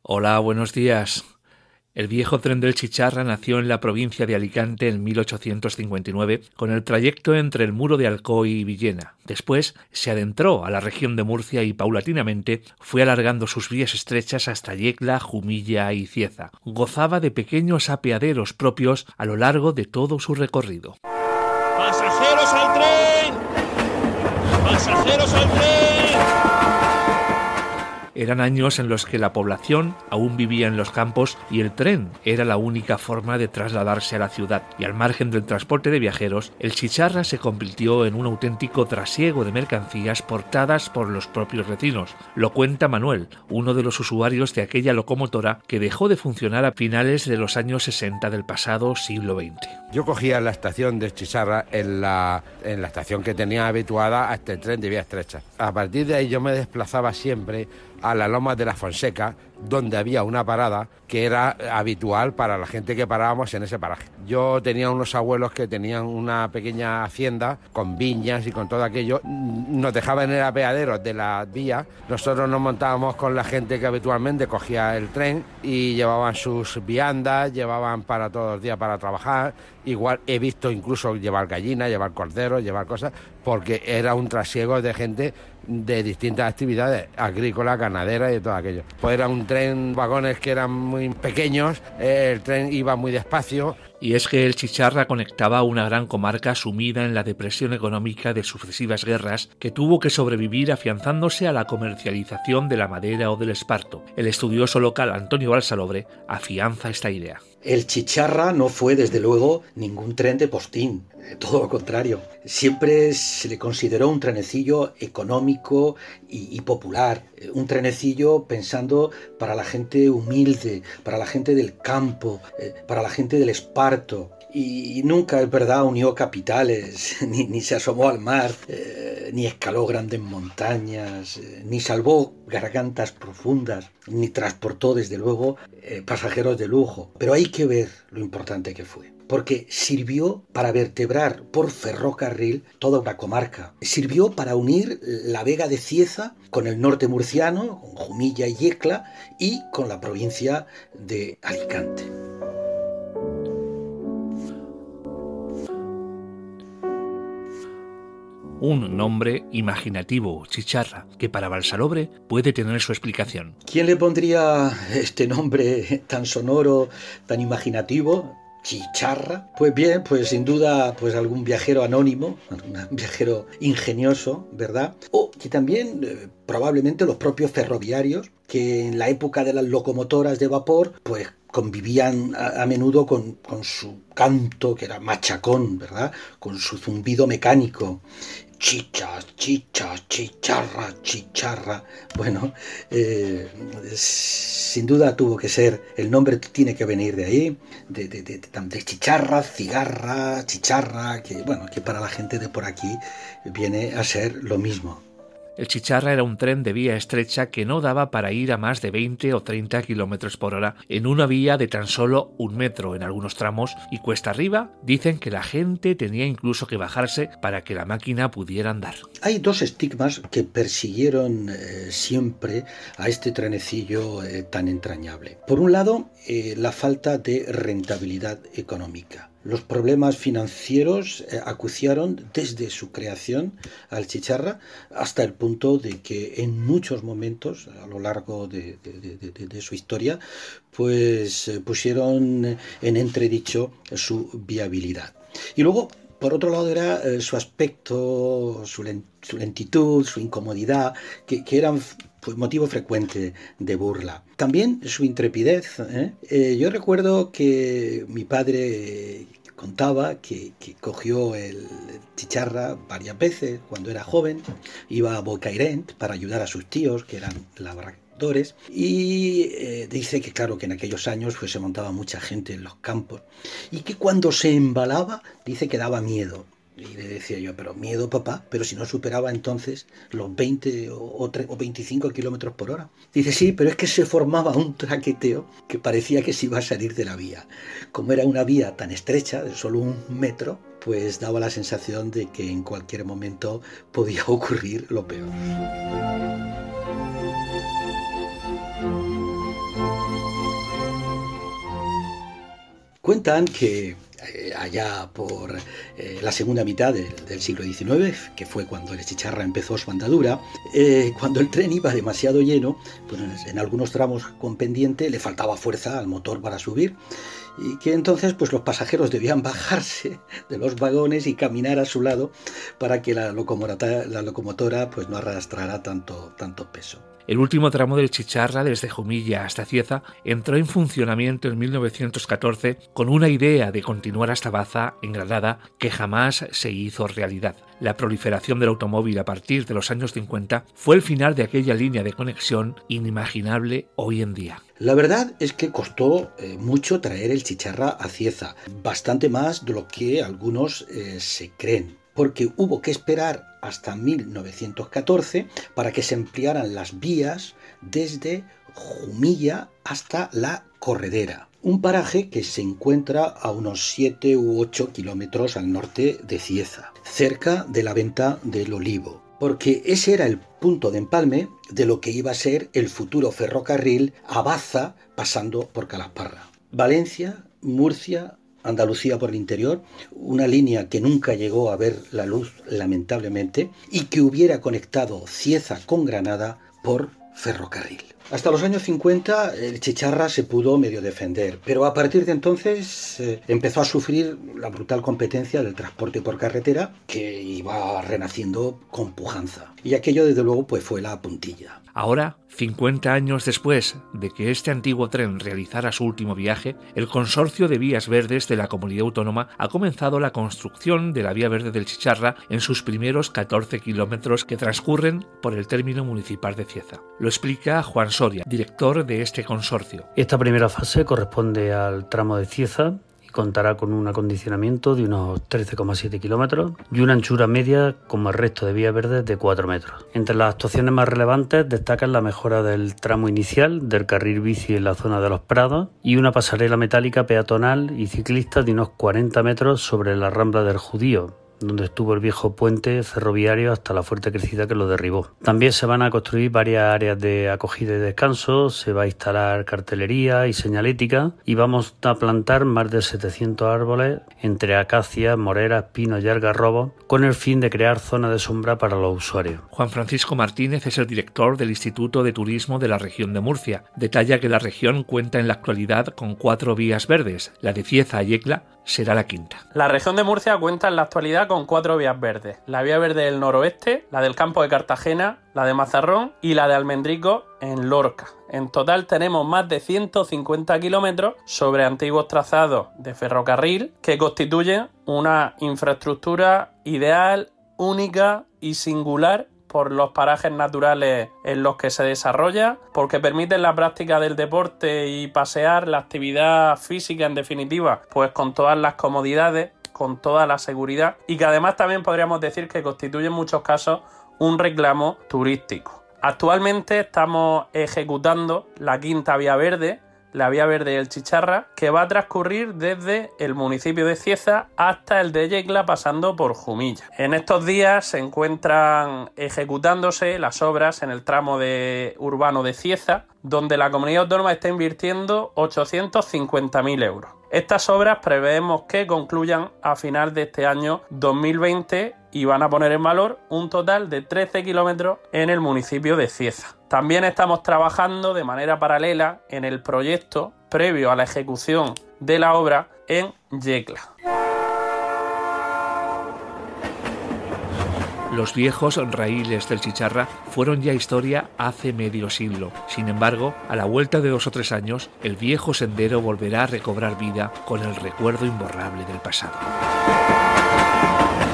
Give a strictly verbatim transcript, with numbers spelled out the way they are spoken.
Hola, buenos días. El viejo tren del Chicharra nació en la provincia de Alicante en mil ochocientos cincuenta y nueve con el trayecto entre el Muro de Alcoy y Villena. Después se adentró a la región de Murcia y paulatinamente fue alargando sus vías estrechas hasta Yecla, Jumilla y Cieza. Gozaba de pequeños apeaderos propios a lo largo de todo su recorrido. ¡Pasajeros al tren! ¡Pasajeros al tren! Eran años en los que la población aún vivía en los campos y el tren era la única forma de trasladarse a la ciudad. Y al margen del transporte de viajeros, el Chicharra se convirtió en un auténtico trasiego de mercancías portadas por los propios vecinos. Lo cuenta Manuel, uno de los usuarios de aquella locomotora que dejó de funcionar a finales de los años sesenta del pasado siglo veinte. Yo cogía la estación de Chicharra en la, en la estación que tenía habituada hasta el tren de vía estrecha. A partir de ahí yo me desplazaba siempre a las Lomas de la Fonseca, donde había una parada que era habitual para la gente que parábamos en ese paraje. Yo tenía unos abuelos que tenían una pequeña hacienda con viñas y con todo aquello. Nos dejaban en el apeadero de la vía. Nosotros nos montábamos con la gente que habitualmente cogía el tren y llevaban sus viandas, llevaban para todos los días para trabajar. Igual he visto incluso llevar gallinas, llevar corderos, llevar cosas, porque era un trasiego de gente de distintas actividades agrícolas, ganaderas y de todo aquello. Pues era un tren, vagones que eran muy pequeños, el tren iba muy despacio. Y es que el Chicharra conectaba una gran comarca sumida en la depresión económica de sucesivas guerras que tuvo que sobrevivir afianzándose a la comercialización de la madera o del esparto. El estudioso local Antonio Balsalobre afianza esta idea. El Chicharra no fue, desde luego, ningún tren de postín, todo lo contrario. Siempre se le consideró un trenecillo económico y, y popular, un trenecillo pensando para la gente humilde, para la gente del campo, eh, para la gente del esparto. Y nunca, es verdad, unió capitales, ni, ni se asomó al mar, eh, ni escaló grandes montañas, eh, ni salvó gargantas profundas, ni transportó, desde luego, eh, pasajeros de lujo. Pero hay que ver lo importante que fue, porque sirvió para vertebrar por ferrocarril toda una comarca. Sirvió para unir la Vega de Cieza con el norte murciano, con Jumilla y Yecla, y con la provincia de Alicante. Un nombre imaginativo, Chicharra, que para Balsalobre puede tener su explicación. ¿Quién le pondría este nombre tan sonoro, tan imaginativo? Chicharra. Pues bien, pues sin duda, pues algún viajero anónimo, un viajero ingenioso, ¿verdad? O que también eh, probablemente los propios ferroviarios, que en la época de las locomotoras de vapor, pues convivían a, a menudo con, con su canto, que era machacón, ¿verdad? Con su zumbido mecánico. Chichas, chichas, chicharra, chicharra. Bueno, eh, sin duda tuvo que ser, el nombre tiene que venir de ahí, de, de, de, de chicharra, cigarra, chicharra, que bueno, que para la gente de por aquí viene a ser lo mismo. El Chicharra era un tren de vía estrecha que no daba para ir a más de veinte o treinta kilómetros por hora en una vía de tan solo un metro en algunos tramos, y cuesta arriba dicen que la gente tenía incluso que bajarse para que la máquina pudiera andar. Hay dos estigmas que persiguieron eh, siempre a este trenecillo eh, tan entrañable. Por un lado, eh, la falta de rentabilidad económica. Los problemas financieros eh, acuciaron desde su creación al Chicharra hasta el punto de que en muchos momentos a lo largo de, de, de, de, de su historia pues eh, pusieron en entredicho su viabilidad. Y luego, por otro lado, era eh, su aspecto, su, lent, su lentitud, su incomodidad, que, que eran pues motivo frecuente de burla. También su intrepidez. ¿eh? Eh, yo recuerdo que mi padre contaba que, que cogió el Chicharra varias veces cuando era joven, iba a Bocairent para ayudar a sus tíos, que eran labradores, y eh, dice que claro que en aquellos años pues, se montaba mucha gente en los campos, y que cuando se embalaba, dice que daba miedo. Y le decía yo, pero miedo, papá, pero si no superaba entonces los veinte o veinticinco kilómetros por hora. Dice, sí, pero es que se formaba un traqueteo que parecía que se iba a salir de la vía. Como era una vía tan estrecha, de solo un metro, pues daba la sensación de que en cualquier momento podía ocurrir lo peor. Cuentan que eh, allá por eh, la segunda mitad del, del siglo diecinueve, que fue cuando el Chicharra empezó su andadura, eh, cuando el tren iba demasiado lleno, pues en algunos tramos con pendiente le faltaba fuerza al motor para subir, y que entonces pues los pasajeros debían bajarse de los vagones y caminar a su lado para que la locomotora, la locomotora pues no arrastrara tanto, tanto peso. El último tramo del Chicharra, desde Jumilla hasta Cieza, entró en funcionamiento en mil novecientos catorce con una idea de continuar hasta Baza, en Granada, que jamás se hizo realidad. La proliferación del automóvil a partir de los años cincuenta fue el final de aquella línea de conexión inimaginable hoy en día. La verdad es que costó eh, mucho traer el Chicharra a Cieza, bastante más de lo que algunos eh, se creen, porque hubo que esperar hasta mil novecientos catorce para que se ampliaran las vías desde Jumilla hasta La Corredera, un paraje que se encuentra a unos siete u ocho kilómetros al norte de Cieza, cerca de la venta del olivo, porque ese era el punto de empalme de lo que iba a ser el futuro ferrocarril a Baza, pasando por Calasparra. Valencia, Murcia, Andalucía por el interior, una línea que nunca llegó a ver la luz, lamentablemente, y que hubiera conectado Cieza con Granada por ferrocarril. Hasta los años cincuenta el Chicharra se pudo medio defender, pero a partir de entonces eh, empezó a sufrir la brutal competencia del transporte por carretera, que iba renaciendo con pujanza. Y aquello desde luego pues fue la puntilla. Ahora, cincuenta años después de que este antiguo tren realizara su último viaje, el Consorcio de Vías Verdes de la Comunidad Autónoma ha comenzado la construcción de la Vía Verde del Chicharra en sus primeros catorce kilómetros que transcurren por el término municipal de Cieza. Lo explica Juan Soria, director de este consorcio. Esta primera fase corresponde al tramo de Cieza y contará con un acondicionamiento de unos trece coma siete kilómetros y una anchura media como el resto de vías verdes de cuatro metros. Entre las actuaciones más relevantes destacan la mejora del tramo inicial del carril bici en la zona de los Prados y una pasarela metálica peatonal y ciclista de unos cuarenta metros sobre la Rambla del Judío, donde estuvo el viejo puente ferroviario hasta la fuerte crecida que lo derribó. También se van a construir varias áreas de acogida y descanso, se va a instalar cartelería y señalética y vamos a plantar más de setecientos árboles entre acacias, moreras, pinos y algarrobos con el fin de crear zonas de sombra para los usuarios. Juan Francisco Martínez es el director del Instituto de Turismo de la región de Murcia. Detalla que la región cuenta en la actualidad con cuatro vías verdes. La de Cieza a Yecla será la quinta. La región de Murcia cuenta en la actualidad con cuatro vías verdes. La vía verde del noroeste, la del campo de Cartagena, la de Mazarrón y la de Almendrico en Lorca. En total tenemos más de ciento cincuenta kilómetros sobre antiguos trazados de ferrocarril que constituyen una infraestructura ideal, única y singular por los parajes naturales en los que se desarrolla, porque permiten la práctica del deporte y pasear, la actividad física en definitiva, pues con todas las comodidades, con toda la seguridad y que además también podríamos decir que constituye en muchos casos un reclamo turístico. Actualmente estamos ejecutando la quinta vía verde, la vía verde del Chicharra, que va a transcurrir desde el municipio de Cieza hasta el de Yecla, pasando por Jumilla. En estos días se encuentran ejecutándose las obras en el tramo de urbano de Cieza, donde la comunidad autónoma está invirtiendo ochocientos cincuenta mil euros. Estas obras preveemos que concluyan a final de este año dos mil veinte y van a poner en valor un total de trece kilómetros en el municipio de Cieza. También estamos trabajando de manera paralela en el proyecto previo a la ejecución de la obra en Yecla. Los viejos raíles del Chicharra fueron ya historia hace medio siglo. Sin embargo, a la vuelta de dos o tres años, el viejo sendero volverá a recobrar vida con el recuerdo imborrable del pasado.